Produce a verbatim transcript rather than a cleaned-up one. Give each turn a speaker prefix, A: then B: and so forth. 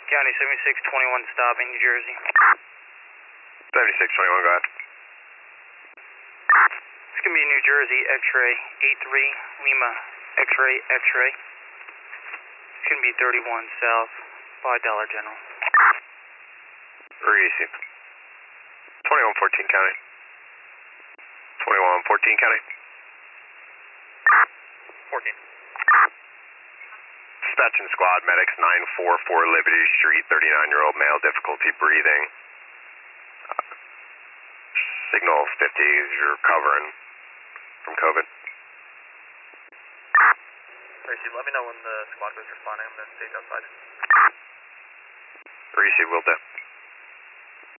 A: County seventy-six twenty-one stopping, New Jersey.
B: seventy-six twenty-one, go ahead.
A: It's going to be New Jersey, X-ray, eight three, Lima, X-ray, X-ray. It's going to be thirty-one south by Dollar General.
B: Receive. twenty-one fourteen County. twenty-one fourteen County.
A: fourteen.
B: Dispatch and squad, medics nine four four Liberty Street, thirty-nine-year-old male, difficulty breathing. Uh, signal fifty as you're recovering from COVID.
A: Receive, let me know when the squad was responding. I'm going to stay outside.
B: Receive, will do.